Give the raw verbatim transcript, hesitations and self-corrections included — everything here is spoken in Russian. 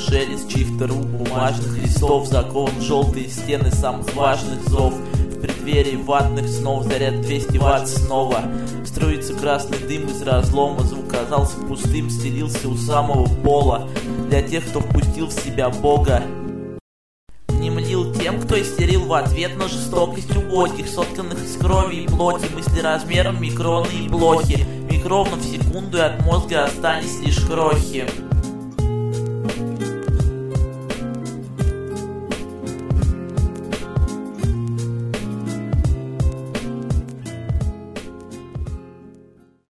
пришелец, чьих-то рук бумажных листов закован в желтые стены самых важных зов. В преддверии ватных снов заряд двести ватт снова. Струится красный дым из разлома, звук казался пустым, стелился у самого пола. Для тех, кто впустил в себя Бога, не млил тем, кто истерил в ответ на жестокость убогих, сотканных из крови и плоти, мысли размером микроны и блохи. Микровно в секунду, и от мозга останется лишь крохи.